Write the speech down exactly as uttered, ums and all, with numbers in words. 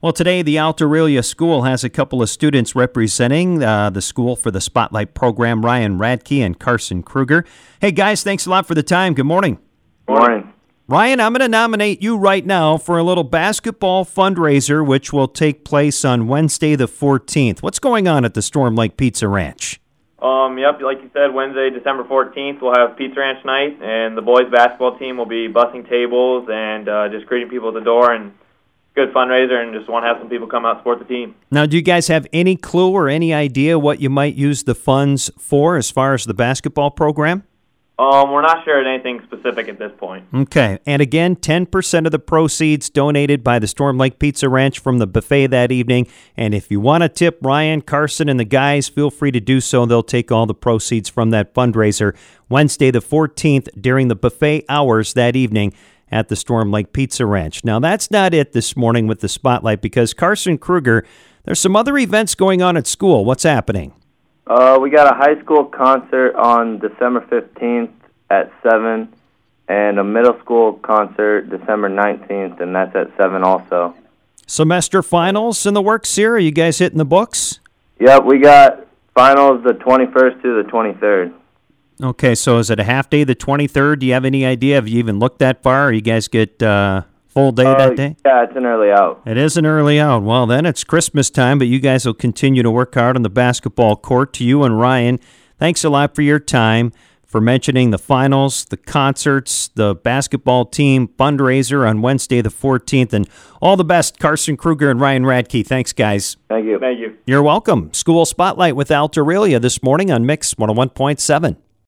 Well, today the Alta Aurelia School has a couple of students representing uh, the school for the Spotlight program, Ryan Radke and Carson Kruger. Hey, guys, thanks a lot for the time. Good morning. Good morning. Ryan, I'm going to nominate you right now for a little basketball fundraiser, which will take place on Wednesday the fourteenth. What's going on at the Storm Lake Pizza Ranch? Um, yep, like you said, Wednesday, December fourteenth, we'll have Pizza Ranch night, and the boys basketball team will be bussing tables and uh, just greeting people at the door, and good fundraiser, and just want to have some people come out and support the team. Now, do you guys have any clue or any idea what you might use the funds for as far as the basketball program? Um, we're not sure of anything specific at this point. Okay. And again, ten percent of the proceeds donated by the Storm Lake Pizza Ranch from the buffet that evening. And if you want to tip Ryan, Carson, and the guys, feel free to do so. They'll take all the proceeds from that fundraiser Wednesday the fourteenth during the buffet hours that evening at the Storm Lake Pizza Ranch. Now, that's not it this morning with the Spotlight, because Carson Kruger, there's some other events going on at school. What's happening? Uh, we got a high school concert on December fifteenth at seven, and a middle school concert December nineteenth, and that's at seven also. Semester finals in the works here? Are you guys hitting the books? Yep, we got finals the twenty-first to the twenty-third. Okay, so is it a half day the twenty-third? Do you have any idea? Have you even looked that far? Or you guys get uh, full day uh, that day? Yeah, it's an early out. It is an early out. Well, then it's Christmas time, but you guys will continue to work hard on the basketball court. To you and Ryan, thanks a lot for your time, for mentioning the finals, the concerts, the basketball team fundraiser on Wednesday the fourteenth, and all the best, Carson Kruger and Ryan Radke. Thanks, guys. Thank you. Thank you. You're welcome. School Spotlight with Alta Aurelia this morning on Mix one oh one point seven.